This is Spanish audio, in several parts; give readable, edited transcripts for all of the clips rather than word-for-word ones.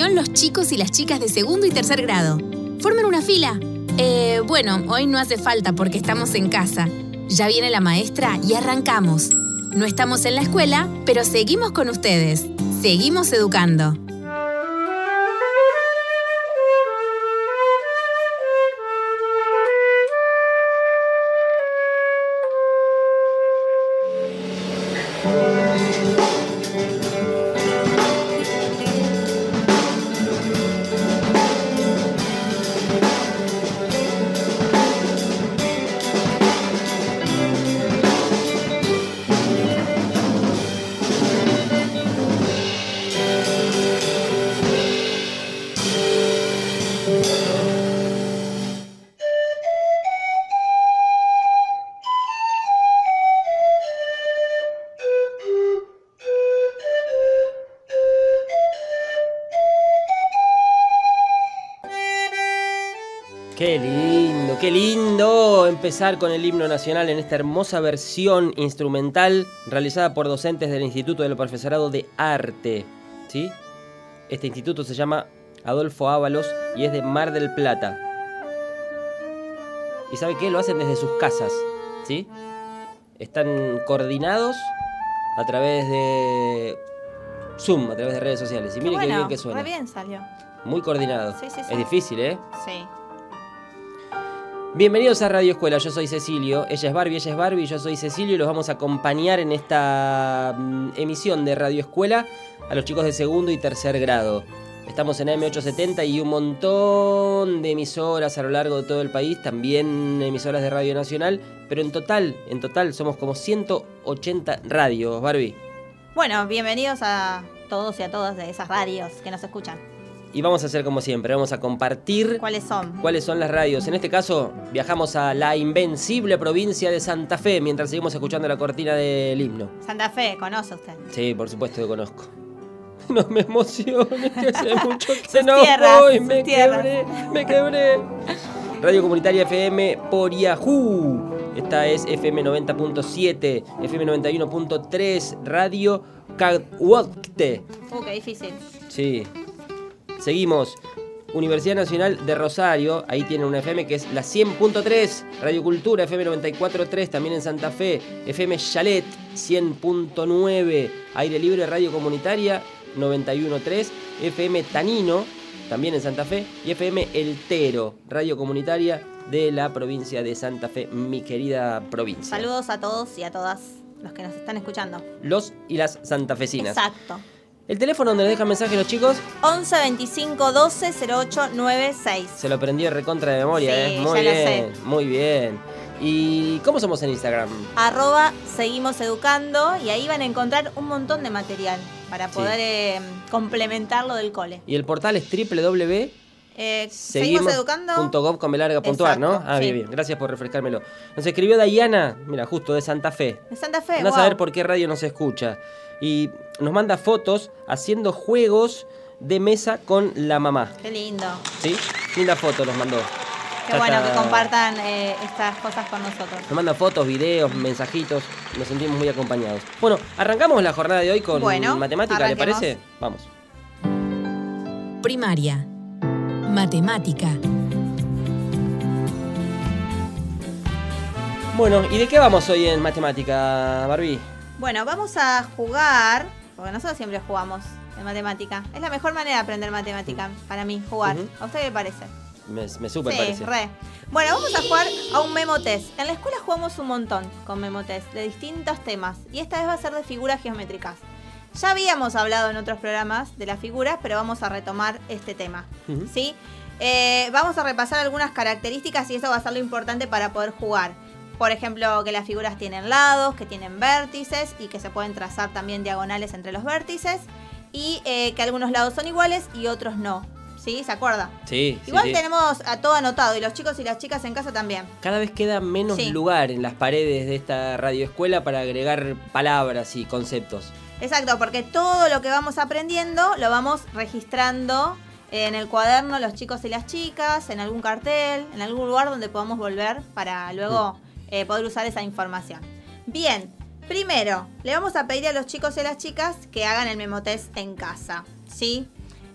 continuación los chicos y las chicas de segundo y tercer grado. Formen una fila. Bueno, hoy no hace falta porque estamos en casa. Ya viene la maestra y arrancamos. No estamos en la escuela, pero seguimos con ustedes. Seguimos educando. Qué lindo empezar con el himno nacional en esta hermosa versión instrumental realizada por docentes del Instituto del Profesorado de Arte, ¿sí? Este instituto se llama Adolfo Ábalos y es de Mar del Plata. ¿Y sabe qué? Lo hacen desde sus casas, ¿sí? Están coordinados a través de Zoom, a través de redes sociales. Y mire qué bien que suena. Re bien salió. Muy coordinado. Sí. Es difícil, ¿eh? Sí. Bienvenidos a Radio Escuela, yo soy Cecilio, ella es Barbie, yo soy Cecilio y los vamos a acompañar en esta emisión de Radio Escuela a los chicos de segundo y tercer grado. Estamos en AM870 y un montón de emisoras a lo largo de todo el país, también emisoras de Radio Nacional, pero en total somos como 180 radios, Barbie. Bueno, bienvenidos a todos y a todas de esas radios que nos escuchan. Y vamos a hacer como siempre, vamos a compartir ¿Cuáles son las radios. En este caso, viajamos a la invencible provincia de Santa Fe mientras seguimos escuchando la cortina del himno. Santa Fe, ¿conoce usted? Sí, por supuesto que conozco. No me emociones, que hace mucho que Sus no tierras, voy, sus me tierras. quebré. Radio Comunitaria FM por Yahoo. Esta es FM 90.7, FM 91.3, Radio Caguacte. Qué difícil. Sí. Seguimos, Universidad Nacional de Rosario, ahí tiene una FM que es la 100.3, Radio Cultura, FM 94.3, también en Santa Fe, FM Chalet, 100.9, Aire Libre, Radio Comunitaria, 91.3, FM Tanino, también en Santa Fe, y FM El Tero, Radio Comunitaria de la provincia de Santa Fe, mi querida provincia. Saludos a todos y a todas los que nos están escuchando. Los y las santafesinas. Exacto. El teléfono donde nos dejan mensajes los chicos. 11 25 12 08 96. Se lo aprendió recontra de memoria, Sí, Muy ya lo bien, sé. muy bien. ¿Y cómo somos en Instagram? @seguimos educando y ahí van a encontrar un montón de material para poder complementar lo del cole. Y el portal es seguimoseducando.gov.ar, ¿no? Exacto, sí. Bien. Gracias por refrescármelo. Nos escribió Dayana, mira, justo de Santa Fe. De Santa Fe, Andá a wow. saber por qué radio nos escucha. Y nos manda fotos haciendo juegos de mesa con la mamá. Qué lindo. ¿Sí? Linda foto nos mandó. Qué Ya bueno está. que compartan estas cosas con nosotros. Nos mandan fotos, videos, mensajitos. Nos sentimos muy acompañados. Bueno, arrancamos la jornada de hoy con matemática, ¿le arranquemos. parece? Vamos. Primaria. Matemática. Bueno, ¿y de qué vamos hoy en matemática, Barbie? Bueno, vamos a jugar, porque nosotros siempre jugamos en matemática. Es la mejor manera de aprender matemática, para mí, jugar. Ujú. ¿A usted qué le parece? Me súper Sí, parece. re. Bueno, vamos a jugar a un memo test. En la escuela jugamos un montón con memo test de distintos temas. Y esta vez va a ser de figuras geométricas. Ya habíamos hablado en otros programas de las figuras, pero vamos a retomar este tema. Ujú. ¿Sí? Vamos a repasar algunas características y eso va a ser lo importante para poder jugar. Por ejemplo, que las figuras tienen lados, que tienen vértices y que se pueden trazar también diagonales entre los vértices. Y que algunos lados son iguales y otros no. ¿Sí? ¿Se acuerda? Sí, Igual sí. tenemos a todo anotado y los chicos y las chicas en casa también. Cada vez queda menos Sí. lugar en las paredes de esta radioescuela para agregar palabras y conceptos. Exacto, porque todo lo que vamos aprendiendo lo vamos registrando en el cuaderno los chicos y las chicas, en algún cartel, en algún lugar donde podamos volver para luego poder usar esa información. Bien, primero, le vamos a pedir a los chicos y a las chicas que hagan el memotest en casa, ¿sí?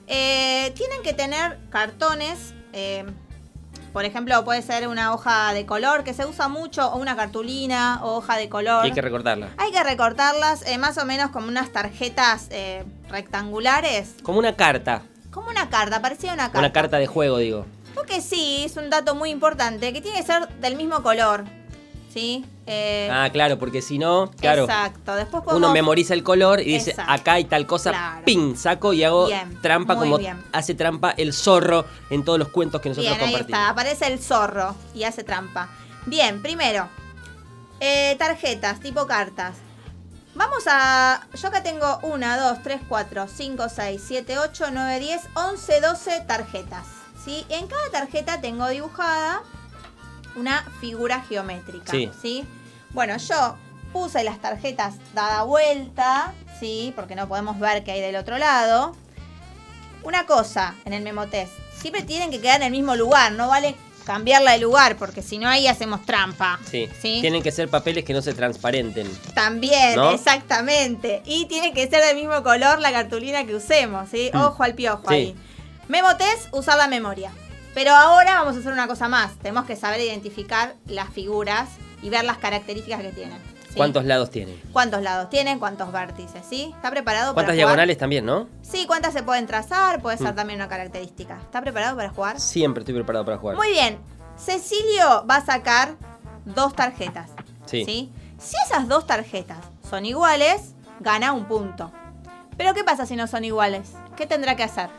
Tienen que tener cartones. Por ejemplo, puede ser una hoja de color que se usa mucho, o una cartulina, o hoja de color. Y hay que recortarla. Hay que recortarlas más o menos como unas tarjetas rectangulares. Como una carta. Como una carta, parecía una carta. Una carta de juego, digo. Porque sí, es un dato muy importante, que tiene que ser del mismo color. ¿Sí? Claro, porque si no, claro. Exacto. Después podemos... Uno memoriza el color y dice, Exacto. acá hay tal cosa, Claro. ¡ping! Saco y hago Bien, trampa muy como bien. hace trampa el zorro en todos los cuentos que nosotros Bien, ahí compartimos. está, aparece el zorro y hace trampa. Bien, primero, tarjetas, tipo cartas. Vamos a... Yo acá tengo 1, 2, 3, 4, 5, 6, 7, 8, 9, 10, 11, 12 tarjetas. ¿Sí? En cada tarjeta tengo dibujada una figura geométrica. Sí. ¿Sí? Bueno, yo puse las tarjetas dada vuelta, ¿sí? Porque no podemos ver qué hay del otro lado. Una cosa en el memotest, siempre tienen que quedar en el mismo lugar, no vale cambiarla de lugar, porque si no ahí hacemos trampa. Sí. ¿Sí? Tienen que ser papeles que no se transparenten. También, ¿no? exactamente. Y tiene que ser del mismo color la cartulina que usemos, ¿sí? Ojo al piojo Sí. ahí. Memotest, usar la memoria. Pero ahora vamos a hacer una cosa más. Tenemos que saber identificar las figuras y ver las características que tienen. ¿Sí? ¿Cuántos lados tienen? ¿Cuántos lados tienen? ¿Cuántos vértices? ¿Sí? ¿Está preparado para ¿Cuántas jugar? diagonales también, no? Sí, ¿cuántas se pueden trazar? Puede ser también una característica. ¿Está preparado para jugar? Siempre estoy preparado para jugar. Muy bien. Cecilio va a sacar 2 tarjetas. Sí. Si esas 2 tarjetas son iguales, gana un punto. Pero ¿qué pasa si no son iguales? ¿Qué tendrá que hacer?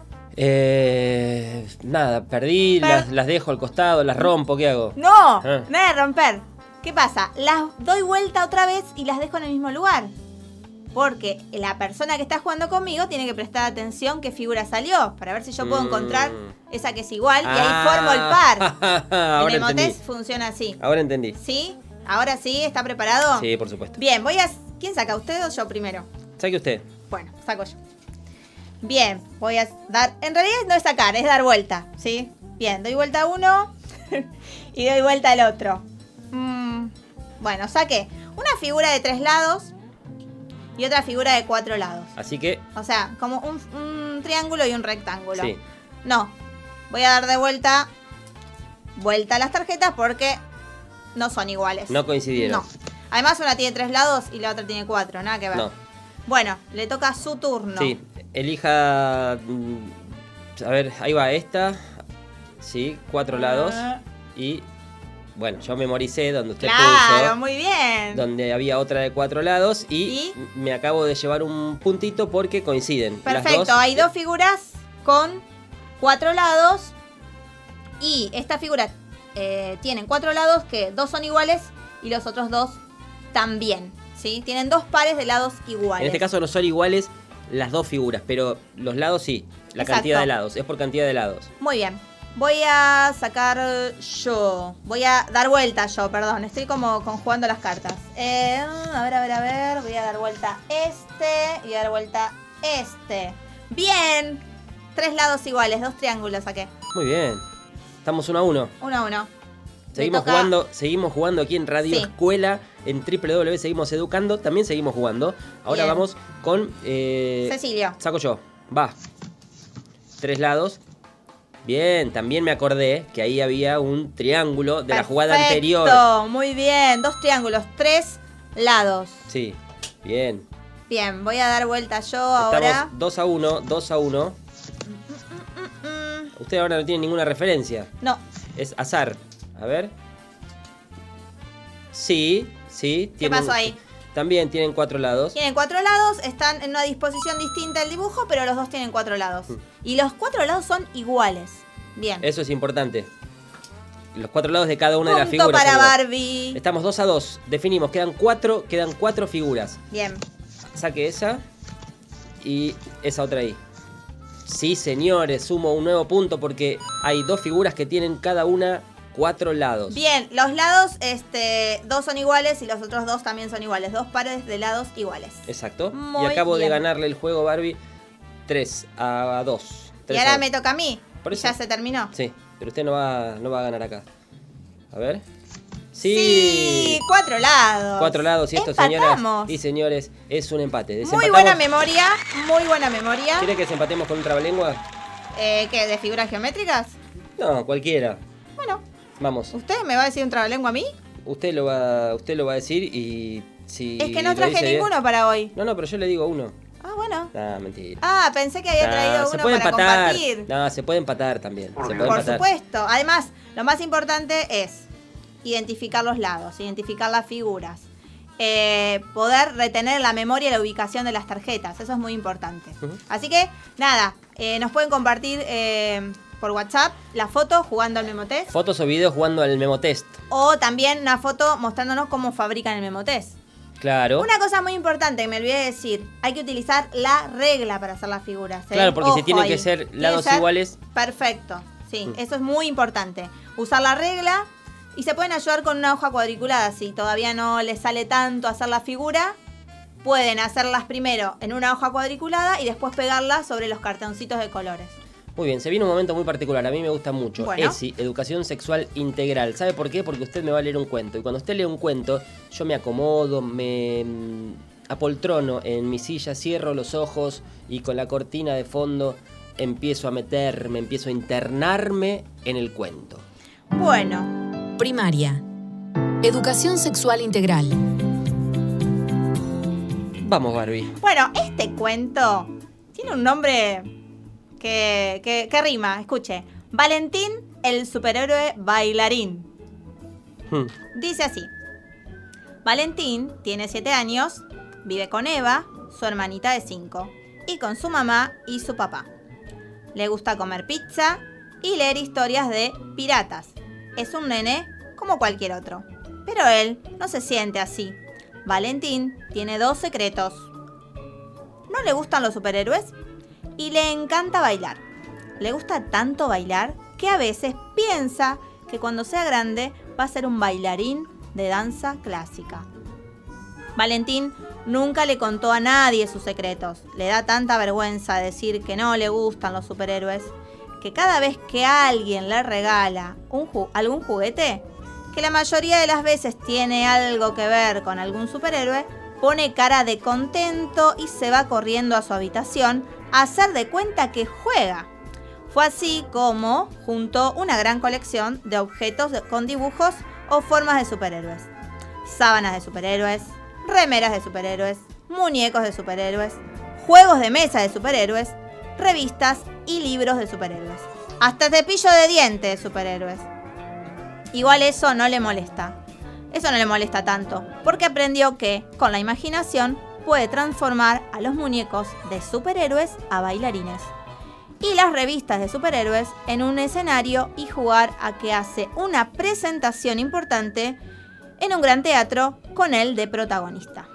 Nada, perdí, las dejo al costado, las rompo, ¿qué hago? No, Ah. nada de romper. ¿Qué pasa? Las doy vuelta otra vez y las dejo en el mismo lugar. Porque la persona que está jugando conmigo tiene que prestar atención qué figura salió, para ver si yo puedo encontrar esa que es igual y ahí formo el par. Ahora En el entendí. Memotest funciona así. Ahora entendí. ¿Sí? ¿Ahora sí? ¿Está preparado? Sí, por supuesto. Bien, ¿quién saca? ¿Usted o yo primero? Saque usted. Bueno, saco yo. Bien, voy a dar... En realidad no es sacar, es dar vuelta, ¿sí? Bien, doy vuelta a uno y doy vuelta al otro. Bueno, saqué una figura de 3 lados y otra figura de 4 lados. Así que, O sea, como un triángulo y un rectángulo. sí. No, voy a dar de vuelta a las tarjetas porque no son iguales. No coincidieron. No. Además, una tiene 3 lados y la otra tiene 4, nada que ver. No. Bueno, le toca su turno. Sí, elija... A ver, ahí va esta. Sí, 4 lados. Y, bueno, yo memoricé donde usted Claro, puso. muy bien. Donde había otra de 4 lados. Y ¿Y? me acabo de llevar un puntito porque coinciden. Perfecto, Las dos. hay 2 figuras con 4 lados. Y esta figura tienen 4 lados que 2 son iguales y los otros 2 también. ¿Sí? Tienen 2 pares de lados iguales. En este caso no son iguales las 2 figuras, pero los lados sí. La Exacto. cantidad de lados. Es por cantidad de lados. Muy bien. Voy a sacar yo. Voy a dar vuelta yo, perdón. Estoy como conjugando las cartas. A ver. Voy a dar vuelta este y dar vuelta este. Bien. 3 lados iguales, 2 triángulos saqué. Muy bien. Estamos 1-1. 1-1. Seguimos jugando aquí en Radio Sí. Escuela, en www. Seguimos educando. También seguimos jugando. Ahora Bien. vamos con... Cecilio. Saco yo. Va. 3 lados. Bien, también me acordé que ahí había un triángulo de la jugada anterior. Perfecto, muy bien. 2 triángulos, 3 lados. Sí, bien. Bien, voy a dar vuelta yo ahora. Estamos 2-1. Usted ahora no tiene ninguna referencia. No, Es azar. A ver. Sí. ¿qué pasó ahí? También tienen 4 lados. Tienen 4 lados, están en una disposición distinta del dibujo, pero los dos tienen 4 lados. Y los 4 lados son iguales. Bien. Eso es importante. Los 4 lados de cada una de las Punto figuras. para son iguales. Barbie. Estamos 2-2. Definimos. Quedan 4 figuras. Bien. Saque esa. Y esa otra ahí. Sí, señores. Sumo un nuevo punto porque hay 2 figuras que tienen cada una 4 lados. Bien, los lados, 2 son iguales y los otros 2 también son iguales. 2 pares de lados iguales. Exacto. Muy y acabo de bien. ganarle el juego, Barbie, 3-2. Y ahora me toca a mí. Por Y eso. ya se terminó. Sí, pero usted no va a ganar acá. A ver. Sí. 4 lados. 4 lados y esto, Empatamos. señoras y señores, es un empate. Muy buena memoria, muy buena memoria. ¿Quiere que desempatemos con un trabalengua? ¿Qué? ¿De figuras geométricas? No, cualquiera. Bueno. Vamos. ¿Usted me va a decir un trabalengua a mí? Usted lo va a decir y si Es que no lo traje dice ninguno bien. para hoy. No, pero yo le digo uno. Ah, bueno. Ah, mentira. Ah, pensé que había traído se uno puede para empatar. compartir. No, se puede empatar también. Se puede Por empatar. supuesto. Además, lo más importante es identificar los lados, identificar las figuras. Poder retener en la memoria la ubicación de las tarjetas. Eso es muy importante. Así que, nada, nos pueden compartir por WhatsApp la foto jugando al Memotest. Fotos o videos jugando al Memotest. O también una foto mostrándonos cómo fabrican el Memotest. Claro. Una cosa muy importante que me olvidé de decir, hay que utilizar la regla para hacer las figuras. Claro, porque Ojo si tienen ahí. que ser Tiene lados que ser iguales. Perfecto, sí, eso es muy importante. Usar la regla y se pueden ayudar con una hoja cuadriculada. Si todavía no les sale tanto hacer la figura, pueden hacerlas primero en una hoja cuadriculada y después pegarlas sobre los cartoncitos de colores. Muy bien, se viene un momento muy particular, a mí me gusta mucho. Bueno. ESI, Educación Sexual Integral. ¿Sabe por qué? Porque usted me va a leer un cuento. Y cuando usted lee un cuento, yo me acomodo, me apoltrono en mi silla, cierro los ojos y con la cortina de fondo empiezo a meterme, empiezo a internarme en el cuento. Bueno. Primaria. Educación sexual integral. Vamos, Barbie. Bueno, este cuento tiene un nombre que rima. Escuche. Valentín, el superhéroe bailarín. Dice así. Valentín tiene 7 años, vive con Eva, su hermanita de 5, y con su mamá y su papá. Le gusta comer pizza y leer historias de piratas. Es un nene como cualquier otro. Pero él no se siente así. Valentín tiene 2 secretos. No le gustan los superhéroes y le encanta bailar. Le gusta tanto bailar que a veces piensa que cuando sea grande va a ser un bailarín de danza clásica. Valentín nunca le contó a nadie sus secretos. Le da tanta vergüenza decir que no le gustan los superhéroes que cada vez que alguien le regala algún juguete, que la mayoría de las veces tiene algo que ver con algún superhéroe, pone cara de contento y se va corriendo a su habitación a hacer de cuenta que juega. Fue así como juntó una gran colección de objetos con dibujos o formas de superhéroes. Sábanas de superhéroes, remeras de superhéroes, muñecos de superhéroes, juegos de mesa de superhéroes, revistas y libros de superhéroes. Hasta cepillo de dientes de superhéroes. Igual eso no le molesta. Eso no le molesta tanto, porque aprendió que, con la imaginación, puede transformar a los muñecos de superhéroes a bailarines. Y las revistas de superhéroes en un escenario y jugar a que hace una presentación importante en un gran teatro con él de protagonista.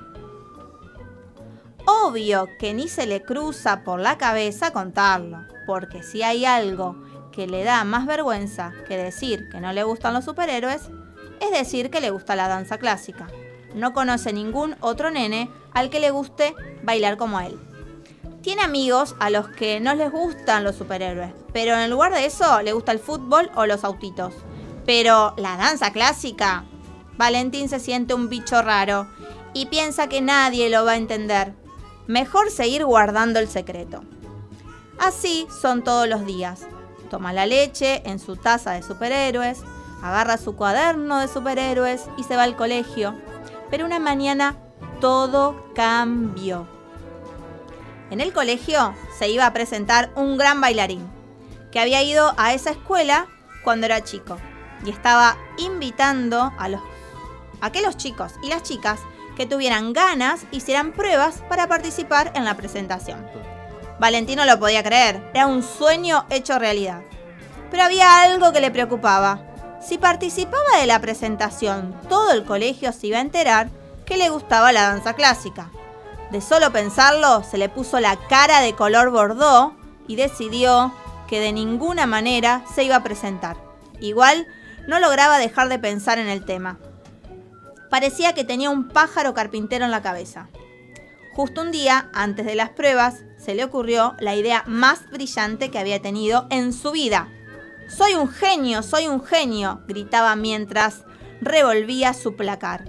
Obvio que ni se le cruza por la cabeza contarlo, porque si hay algo que le da más vergüenza que decir que no le gustan los superhéroes, es decir que le gusta la danza clásica. No conoce ningún otro nene al que le guste bailar como a él. Tiene amigos a los que no les gustan los superhéroes, pero en lugar de eso le gusta el fútbol o los autitos. Pero la danza clásica, Valentín se siente un bicho raro y piensa que nadie lo va a entender. Mejor seguir guardando el secreto. Así son todos los días. Toma la leche en su taza de superhéroes, agarra su cuaderno de superhéroes y se va al colegio. Pero una mañana todo cambió. En el colegio se iba a presentar un gran bailarín que había ido a esa escuela cuando era chico y estaba invitando a que los chicos y las chicas que tuvieran ganas hicieran pruebas para participar en la presentación. Valentín no lo podía creer, era un sueño hecho realidad. Pero había algo que le preocupaba. Si participaba de la presentación, todo el colegio se iba a enterar que le gustaba la danza clásica. De solo pensarlo, se le puso la cara de color bordó y decidió que de ninguna manera se iba a presentar. Igual, no lograba dejar de pensar en el tema. Parecía que tenía un pájaro carpintero en la cabeza. Justo un día, antes de las pruebas, se le ocurrió la idea más brillante que había tenido en su vida. ¡Soy un genio! ¡Soy un genio!, gritaba mientras revolvía su placar.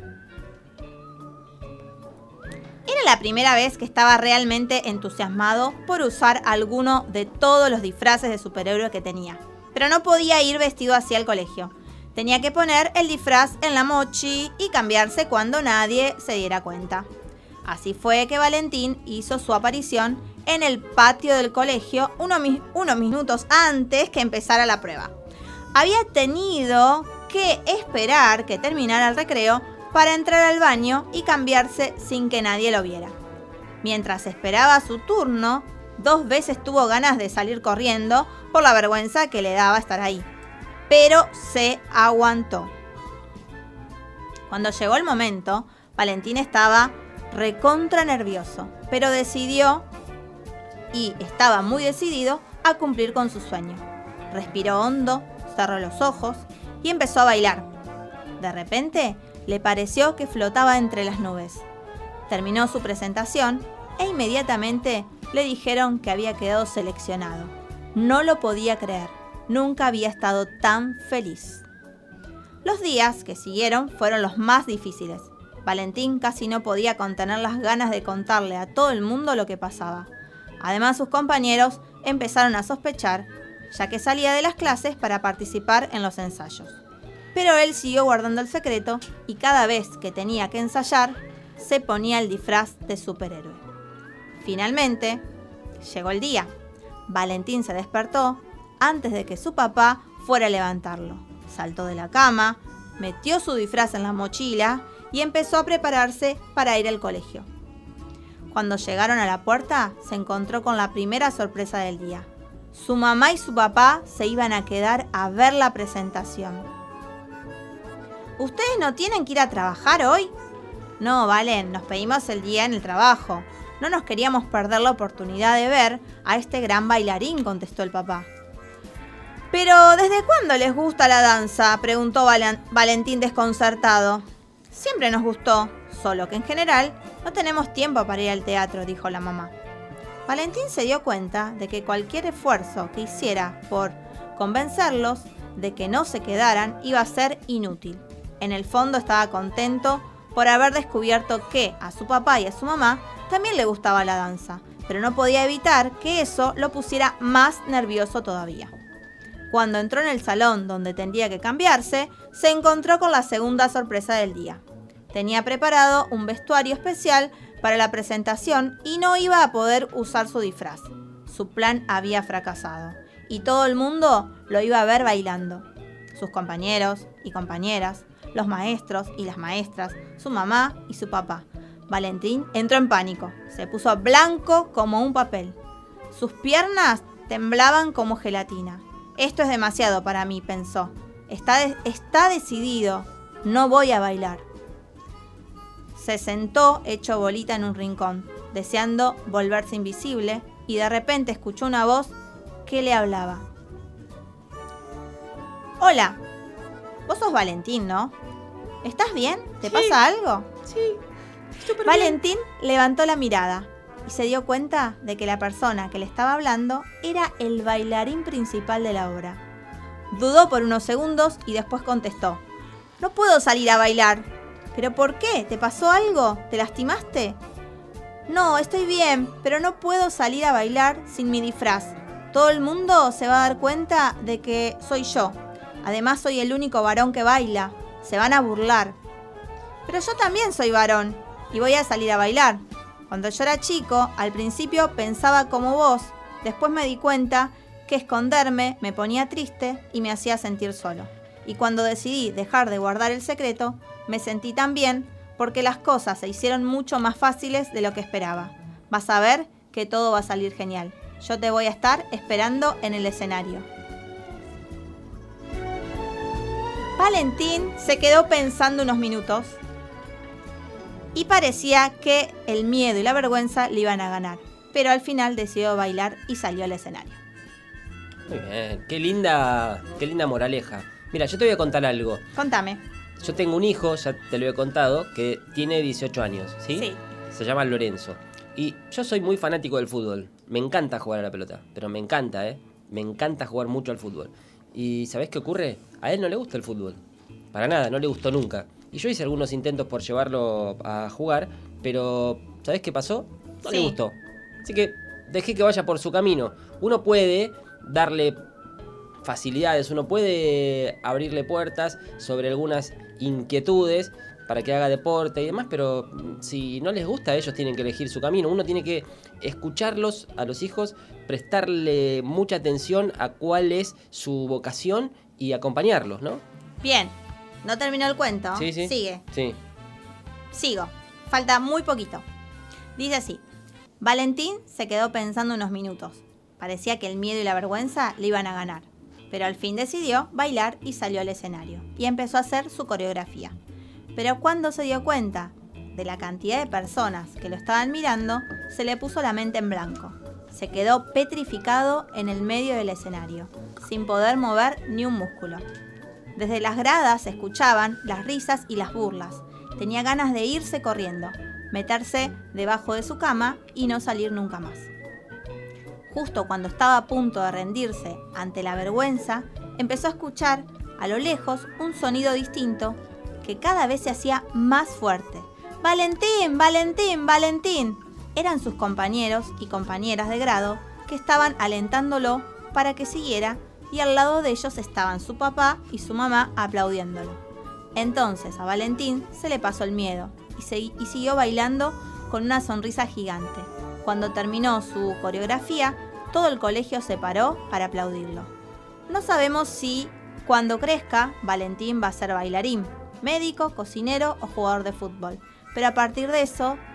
Era la primera vez que estaba realmente entusiasmado por usar alguno de todos los disfraces de superhéroe que tenía. Pero no podía ir vestido así al colegio. Tenía que poner el disfraz en la mochi y cambiarse cuando nadie se diera cuenta. Así fue que Valentín hizo su aparición en el patio del colegio unos minutos antes que empezara la prueba. Había tenido que esperar que terminara el recreo para entrar al baño y cambiarse sin que nadie lo viera. Mientras esperaba su turno, 2 veces tuvo ganas de salir corriendo por la vergüenza que le daba estar ahí. Pero se aguantó. Cuando llegó el momento, Valentín estaba recontra nervioso, pero estaba muy decidido a cumplir con su sueño. Respiró hondo, cerró los ojos y empezó a bailar. De repente, le pareció que flotaba entre las nubes. Terminó su presentación e inmediatamente le dijeron que había quedado seleccionado. No lo podía creer. Nunca había estado tan feliz. Los días que siguieron fueron los más difíciles. Valentín casi no podía contener las ganas de contarle a todo el mundo lo que pasaba. Además, sus compañeros empezaron a sospechar, ya que salía de las clases para participar en los ensayos. Pero él siguió guardando el secreto y cada vez que tenía que ensayar, se ponía el disfraz de superhéroe. Finalmente, llegó el día. Valentín se despertó antes de que su papá fuera a levantarlo. Saltó de la cama, metió su disfraz en la mochila y empezó a prepararse para ir al colegio. Cuando llegaron a la puerta, se encontró con la primera sorpresa del día. Su mamá y su papá se iban a quedar a ver la presentación. ¿Ustedes no tienen que ir a trabajar hoy? No, Valen, nos pedimos el día en el trabajo. No nos queríamos perder la oportunidad de ver a este gran bailarín, contestó el papá. ¿Pero desde cuándo les gusta la danza?, preguntó Valentín desconcertado. Siempre nos gustó, solo que en general no tenemos tiempo para ir al teatro, dijo la mamá. Valentín se dio cuenta de que cualquier esfuerzo que hiciera por convencerlos de que no se quedaran iba a ser inútil. En el fondo estaba contento por haber descubierto que a su papá y a su mamá también le gustaba la danza, pero no podía evitar que eso lo pusiera más nervioso todavía. Cuando entró en el salón donde tendría que cambiarse, se encontró con la segunda sorpresa del día. Tenía preparado un vestuario especial para la presentación y no iba a poder usar su disfraz. Su plan había fracasado y todo el mundo lo iba a ver bailando. Sus compañeros y compañeras, los maestros y las maestras, su mamá y su papá. Valentín entró en pánico. Se puso blanco como un papel. Sus piernas temblaban como gelatina. Esto es demasiado para mí, pensó. Está decidido. No voy a bailar. Se sentó hecho bolita en un rincón, deseando volverse invisible, y de repente escuchó una voz que le hablaba. Hola, vos sos Valentín, ¿no? ¿Estás bien? ¿Te pasa algo? Sí, súper bien. Valentín levantó la mirada y se dio cuenta de que la persona que le estaba hablando era el bailarín principal de la obra. Dudó por unos segundos y después contestó. No puedo salir a bailar. ¿Pero por qué? ¿Te pasó algo? ¿Te lastimaste? No, estoy bien, pero no puedo salir a bailar sin mi disfraz. Todo el mundo se va a dar cuenta de que soy yo. Además, soy el único varón que baila. Se van a burlar. Pero yo también soy varón y voy a salir a bailar. Cuando yo era chico, al principio pensaba como vos. Después me di cuenta que esconderme me ponía triste y me hacía sentir solo. Y cuando decidí dejar de guardar el secreto, me sentí tan bien porque las cosas se hicieron mucho más fáciles de lo que esperaba. Vas a ver que todo va a salir genial. Yo te voy a estar esperando en el escenario. Valentín se quedó pensando unos minutos y parecía que el miedo y la vergüenza le iban a ganar. Pero al final decidió bailar y salió al escenario. Muy bien, qué linda moraleja. Mira, yo te voy a contar algo. Contame. Yo tengo un hijo, ya te lo he contado, que tiene 18 años, ¿sí? Sí. Se llama Lorenzo. Y yo soy muy fanático del fútbol. Me encanta jugar a la pelota, pero me encanta, ¿eh? Me encanta jugar mucho al fútbol. ¿Y sabés qué ocurre? A él no le gusta el fútbol. para nada, no le gustó nunca. Y yo hice algunos intentos por llevarlo a jugar, pero ¿sabés qué pasó? No le gustó. Así que dejé que vaya por su camino. Uno puede darle facilidades, uno puede abrirle puertas sobre algunas inquietudes para que haga deporte y demás, pero si no les gusta, ellos tienen que elegir su camino. Uno tiene que escucharlos a los hijos, prestarle mucha atención a cuál es su vocación y acompañarlos, ¿no? Bien, no terminó el cuento. Sí. Sigue. Sí. Sigo. Falta muy poquito. Dice así. Valentín se quedó pensando unos minutos. Parecía que el miedo y la vergüenza le iban a ganar. Pero al fin decidió bailar y salió al escenario. Y empezó a hacer su coreografía. Pero cuando se dio cuenta de la cantidad de personas que lo estaban mirando, se le puso la mente en blanco. Se quedó petrificado en el medio del escenario, sin poder mover ni un músculo. Desde las gradas se escuchaban las risas y las burlas. Tenía ganas de irse corriendo, meterse debajo de su cama y no salir nunca más. Justo cuando estaba a punto de rendirse ante la vergüenza, empezó a escuchar a lo lejos un sonido distinto que cada vez se hacía más fuerte. ¡Valentín! ¡Valentín! ¡Valentín! Eran sus compañeros y compañeras de grado que estaban alentándolo para que siguiera, y al lado de ellos estaban su papá y su mamá aplaudiéndolo. Entonces a Valentín se le pasó el miedo y siguió bailando con una sonrisa gigante. Cuando terminó su coreografía, todo el colegio se paró para aplaudirlo. No sabemos si cuando crezca Valentín va a ser bailarín, médico, cocinero o jugador de fútbol, pero a partir de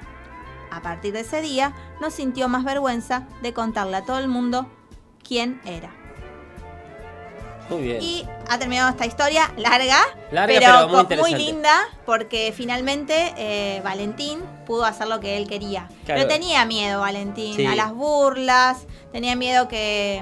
ese día, no sintió más vergüenza de contarle a todo el mundo quién era. Muy bien. Y ha terminado esta historia larga pero muy interesante. Muy linda, porque finalmente Valentín pudo hacer lo que él quería. Claro. Pero tenía miedo Valentín a las burlas, tenía miedo que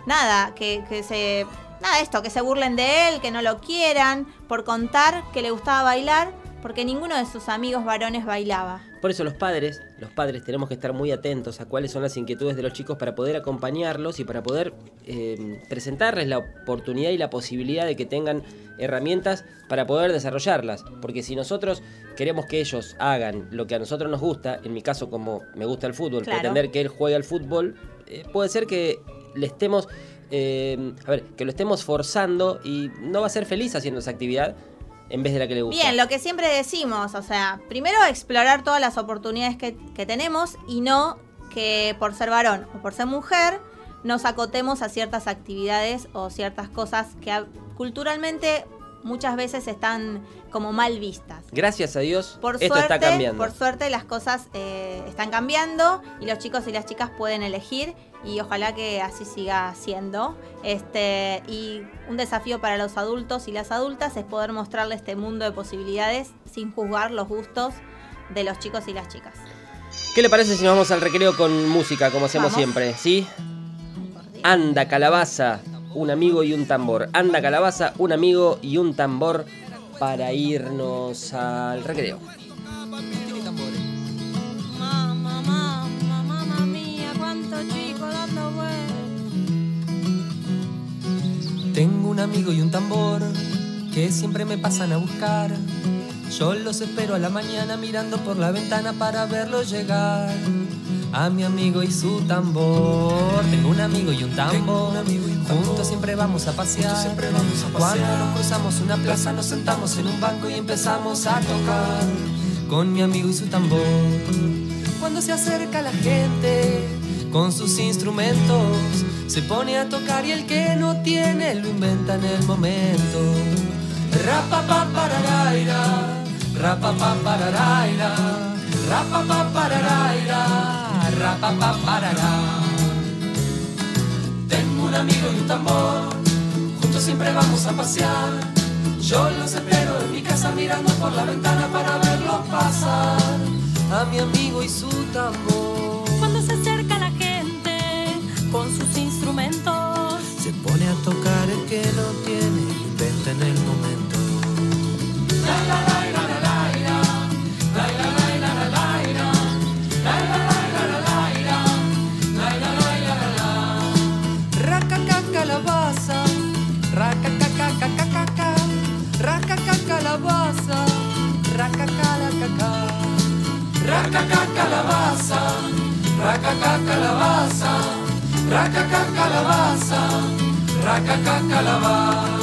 se burlen de él, que no lo quieran, por contar que le gustaba bailar, porque ninguno de sus amigos varones bailaba. Por eso los padres tenemos que estar muy atentos a cuáles son las inquietudes de los chicos para poder acompañarlos y para poder presentarles la oportunidad y la posibilidad de que tengan herramientas para poder desarrollarlas. Porque si nosotros queremos que ellos hagan lo que a nosotros nos gusta, en mi caso como me gusta el fútbol, claro, pretender que él juegue al fútbol, puede ser que le estemos, que lo estemos forzando y no va a ser feliz haciendo esa actividad en vez de la que le gusta. Bien, lo que siempre decimos, o sea, primero explorar todas las oportunidades que tenemos y no que por ser varón o por ser mujer nos acotemos a ciertas actividades o ciertas cosas que culturalmente muchas veces están como mal vistas. Gracias a Dios, esto está cambiando. Por suerte las cosas están cambiando y los chicos y las chicas pueden elegir y ojalá que así siga siendo. Y un desafío para los adultos y las adultas es poder mostrarle este mundo de posibilidades sin juzgar los gustos de los chicos y las chicas. ¿Qué le parece si nos vamos al recreo con música, como hacemos siempre? ¿Sí? Anda calabaza, un amigo y un tambor. Anda calabaza, un amigo y un tambor para irnos al recreo. Mamma mía, cuánto chico dando vueltas. Tengo un amigo y un tambor que siempre me pasan a buscar. Yo los espero a la mañana mirando por la ventana para verlos llegar. A mi amigo y su tambor. Tengo un amigo y un tambor. Juntos siempre vamos a pasear. Cuando nos cruzamos una plaza nos sentamos en un banco y empezamos a tocar con mi amigo y su tambor. Cuando se acerca la gente con sus instrumentos, se pone a tocar y el que no tiene lo inventa en el momento. Rapapaparaira, rapapaparaira, rapapaparaira, rapapaparará. Tengo un amigo y un tambor, juntos siempre vamos a pasear. Yo los espero en mi casa mirando por la ventana para verlos pasar. A mi amigo y su tambor. Cuando se acerca la gente con sus instrumentos, se pone a tocar el que no tiene, inventa en el momento. La la la la la la la la la la la la la la la la la. Raca calabaza, raca caca caca caca, raca caca Racaca calabaza, racaca calabaza, racaca calabaza, racaca calabaza.